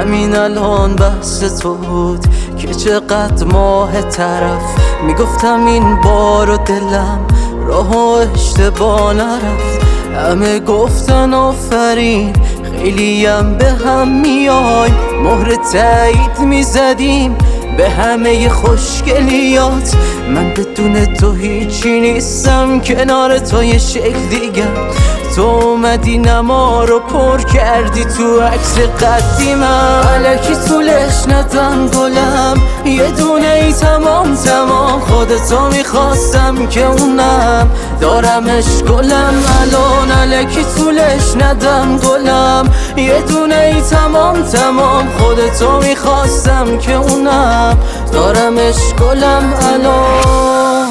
همین الان بحث تو بود که چقدر ماه طرف میگفتم این بار و دلم راه و اشتباه نرفت. همه گفتن آفرین خیلیم به هم میای، مهر تایید میزدیم به همه خوشگلیات. من بدون تو هیچی نیستم، کنار تو یه شکل دیگم. تو اومدی نما رو پر کردی تو عکس قدیمم. الکی طولش ندم گلم، یه دونه ای تمام خودتو میخواستم که اونم دارمش گلم الان. الکی طولش ندم گلم، یه دونه ای تمام خودتو میخواستم که اونم دارمش گلم الان.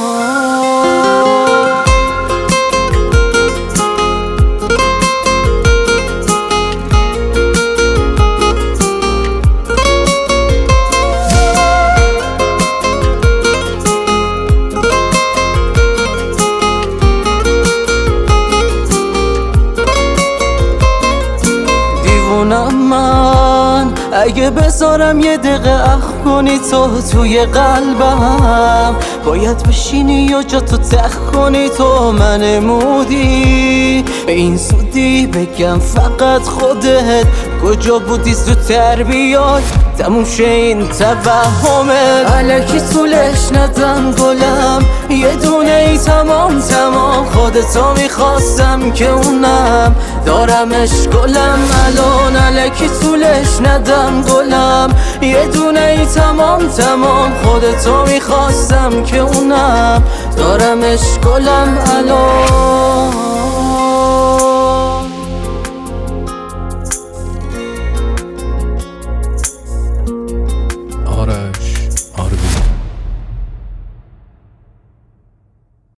من اگه بذارم یه دقیقه اخ کنی تو توی قلبم، باید بشینی یا جا تو تخ کنی تو من مودی. به این سودی بگم فقط خودت کجا بودی زودتر بیای، تموم شه این توهمه. الکی طولش ندم گلم، یه دونه ای تمام خودتو میخواستم که اونم دارمش گلم الان. الکی طولش ندم گلم، یه دونه ای تمام خودتو میخواستم که اونم دارمش گلم الان.